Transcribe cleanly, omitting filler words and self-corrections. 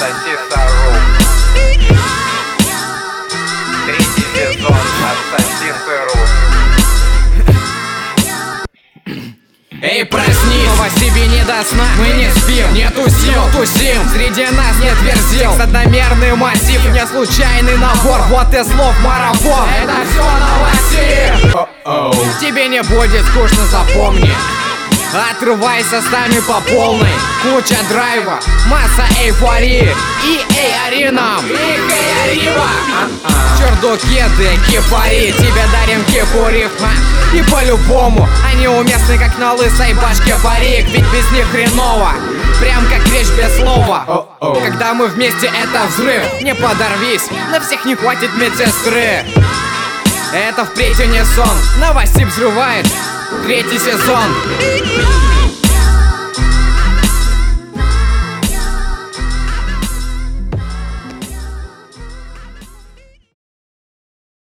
Отсоси Сару. Третий сезон. Отсоси Сару. Эй, проснись, снова себе не до сна. Мы не спим, нету сил, тусим. Среди нас нет верзил. Одномерный массив, не случайный набор. Вот и слов марафон. Это все новости. Тебе не будет скучно, запомни. Отрывайся с нами по полной. Куча драйва, масса эйфории. EA-арена, EA-арива. Черду кеды, кипари. Тебе дарим кипу рифма. И по-любому они уместны, как на лысой башке парик. Ведь без них хреново, прям как речь без слова. Когда мы вместе, это взрыв. Не подорвись, на всех не хватит медсестры. Это впредь унисон. Новости взрывает третий сезон.